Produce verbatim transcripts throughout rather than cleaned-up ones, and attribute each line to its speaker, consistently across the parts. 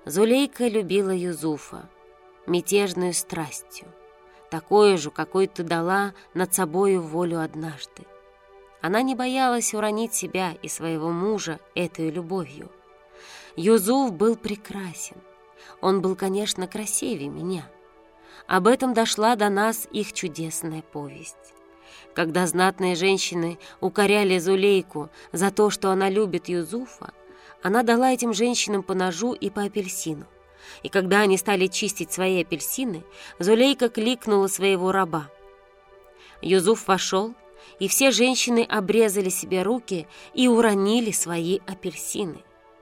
Speaker 1: Зулейка любила Юзуфа мятежную страстью, такую же, какой ты дала над собою волю однажды. Она не боялась уронить себя и своего мужа этой любовью. Юзуф был прекрасен. Он был, конечно, красивее меня. Об этом дошла до нас их чудесная повесть. Когда знатные женщины укоряли Зулейку за то, что она любит Юзуфа, она дала этим женщинам по ножу и по апельсину. И когда они стали чистить свои апельсины, Зулейка кликнула своего раба. Юзуф вошел, и все женщины обрезали себе руки и уронили свои апельсины.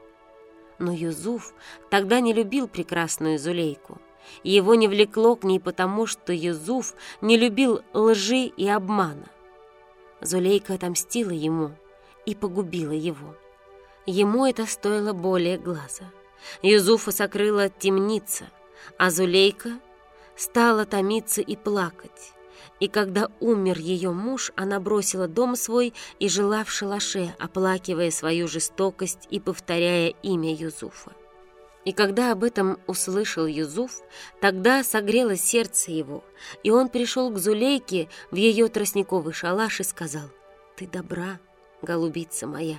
Speaker 1: Но Юзуф тогда не любил прекрасную Зулейку, и его не влекло к ней потому, что Юзуф не любил лжи и обмана. Зулейка отомстила ему и погубила его. Ему это стоило более глаза. Юзуфа сокрыла темница, а Зулейка стала томиться и плакать. И когда умер ее муж, она бросила дом свой и жила в шалаше, оплакивая свою жестокость и повторяя имя Юзуфа. И когда об этом услышал Юзуф, тогда согрелось сердце его, и он пришел к Зулейке в ее тростниковый шалаш и сказал: «Ты добра, голубица моя,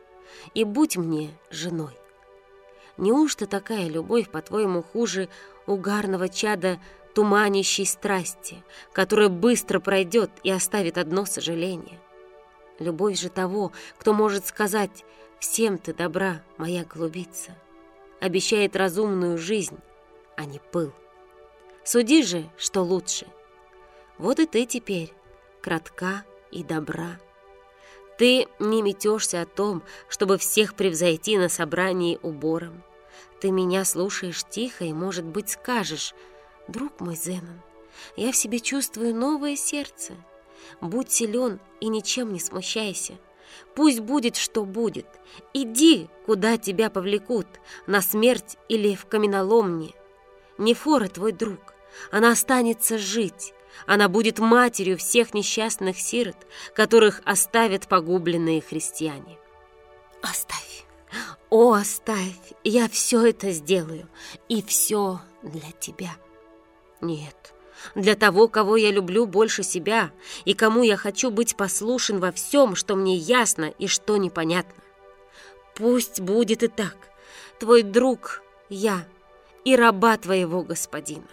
Speaker 1: и будь мне женой». Неужто такая любовь, по-твоему, хуже угарного чада туманящей страсти, которая быстро пройдет и оставит одно сожаление? Любовь же того, кто может сказать: «Всем ты добра, моя голубица», обещает разумную жизнь, а не пыл. Суди же, что лучше. Вот и ты теперь кратка и добра. Ты не метешься о том, чтобы всех превзойти на собрании убором. Ты меня слушаешь тихо и, может быть, скажешь: «Друг мой Зенон, я в себе чувствую новое сердце. Будь силен и ничем не смущайся. Пусть будет, что будет. Иди, куда тебя повлекут, на смерть или в каменоломне. Нефора твой друг, она останется жить. Она будет матерью всех несчастных сирот, которых оставят погубленные христиане». «Оставь, о, оставь, я все это сделаю, и все для тебя». «Нет, для того, кого я люблю больше себя, и кому я хочу быть послушен во всем, что мне ясно и что непонятно. Пусть будет и так. Твой друг я и раба твоего господина».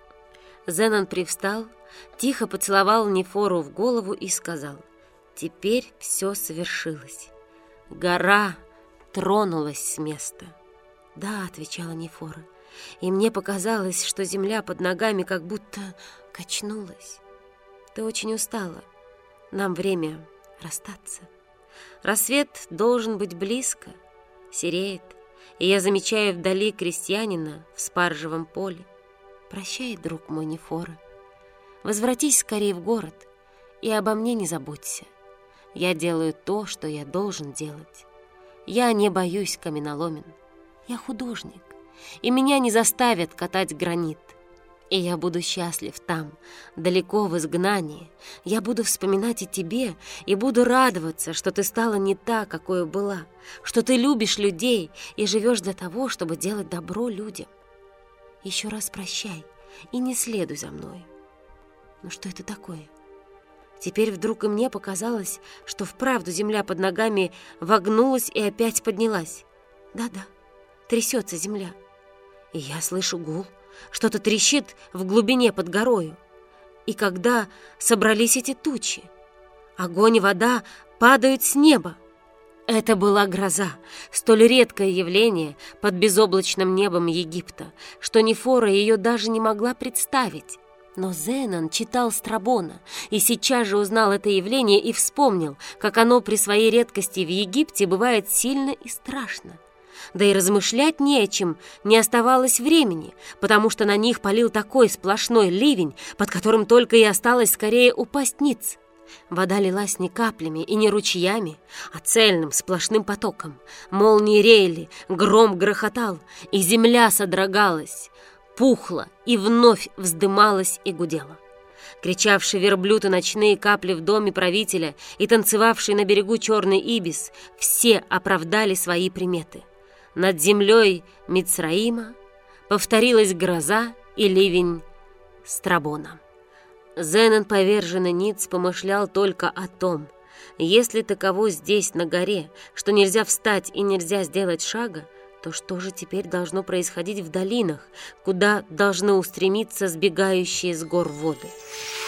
Speaker 1: Зенон привстал, тихо поцеловал Нефору в голову и сказал: «Теперь все совершилось. Гора тронулась с места». «Да», — отвечала Нефора, «и мне показалось, что земля под ногами как будто качнулась. Ты очень устала. Нам время расстаться. Рассвет должен быть близко, сереет, и я замечаю вдали крестьянина в спаржевом поле. Прощай, друг мой Нефора. Возвратись скорее в город и обо мне не забудься. Я делаю то, что я должен делать. Я не боюсь каменоломен. Я художник, и меня не заставят катать гранит. И я буду счастлив там, далеко в изгнании. Я буду вспоминать о тебе и буду радоваться, что ты стала не та, какой была, что ты любишь людей и живешь для того, чтобы делать добро людям. Еще раз прощай и не следуй за мной». Ну что это такое? Теперь вдруг и мне показалось, что вправду земля под ногами вогнулась и опять поднялась. Да-да, трясется земля. И я слышу гул, что-то трещит в глубине под горою. И когда собрались эти тучи, огонь и вода падают с неба. Это была гроза, столь редкое явление под безоблачным небом Египта, что Нефора ее даже не могла представить. Но Зенон читал Страбона и сейчас же узнал это явление и вспомнил, как оно при своей редкости в Египте бывает сильно и страшно. Да и размышлять не о чем не оставалось времени, потому что на них палил такой сплошной ливень, под которым только и осталось скорее упасть ниц. Вода лилась не каплями и не ручьями, а цельным сплошным потоком. Молнии реяли, гром грохотал, и земля содрогалась, пухла и вновь вздымалась и гудела. Кричавший верблюд и ночные капли в доме правителя и танцевавший на берегу черный ибис — все оправдали свои приметы. Над землей Мицраима повторилась гроза и ливень Страбона. Зенон, поверженный ниц, помышлял только о том, если таково здесь, на горе, что нельзя встать и нельзя сделать шага, то что же теперь должно происходить в долинах, куда должны устремиться сбегающие с гор воды?